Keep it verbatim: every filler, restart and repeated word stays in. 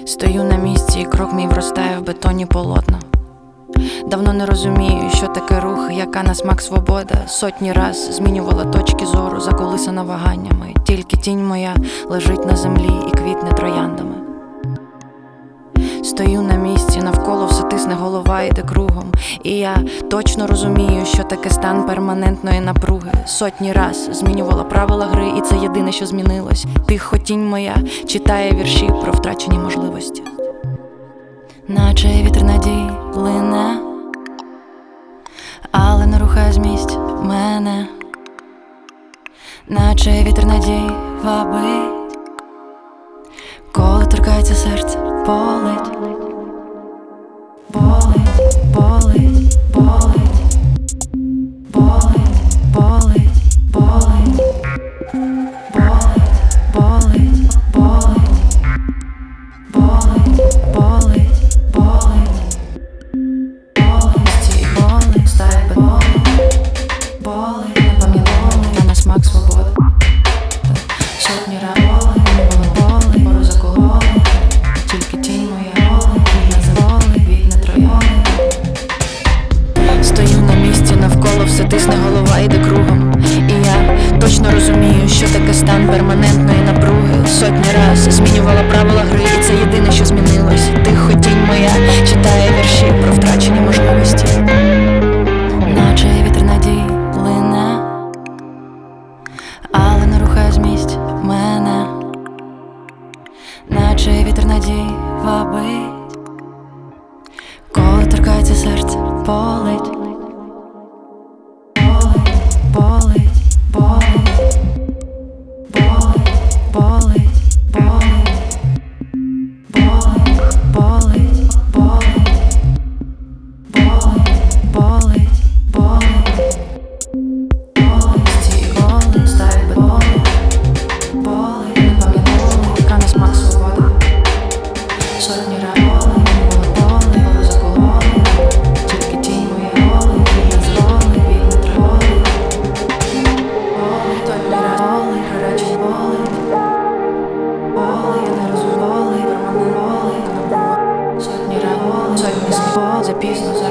Стою на місці, і крок мій вростає в бетонні полотна. Давно не розумію, що таке рух, яка на смак свобода. Сотні раз змінювала точки зору, заколисана ваганнями. Тільки тінь моя лежить на землі і квітне трояндами. Стою на місці, навколо все тисне, голова йде кругом. І я точно розумію, що таке стан перманентної напруги. Сотні раз змінювала правила гри, і це єдине, що змінилось. Тихо тінь моя читає вірші про втрачені можливості. Наче вітер надій плине, але не рухає з місць мене. Наче вітер надій вабить, коли торкається серце, болить, болить, болить, болить, болить, болить, болить, болить, болить, болить, болить, болить, болить, болить, болить, стає болить, болить, не пам'ятаю, я на смак свободи. Сотні раз болить, болить, пору закололить, тільки тінь моя болить, від не заволить, від не трояни. Стою на місці, навколо все тисне, голова йде кругом. І я точно розумію, що таке стан перманентної напруги. Сотні раз змінювала правила гри, і це єдине, що змінилось. Тихо тінь моя читає вірші про втрачені можливості. Наче вітер надій плине, але не рухає з місць мене. Наче вітер надій вабить, коли торкається серце, болить, болить, болить, болить, болить, болить, болить, болить, болить, болить, болить, болить. Болить, болить, стає болить, болить, не пам'ятаю, яка на смак свобода. Сотні раз болить, болить, болить, закололить, тільки тінь моя болить, від не зволить, від не триволить. Болить, сотні раз болить, гарячий болить, болить, я не розумію, болить, перманент болить. Сотні раз болить, сотні слів болить, запізно.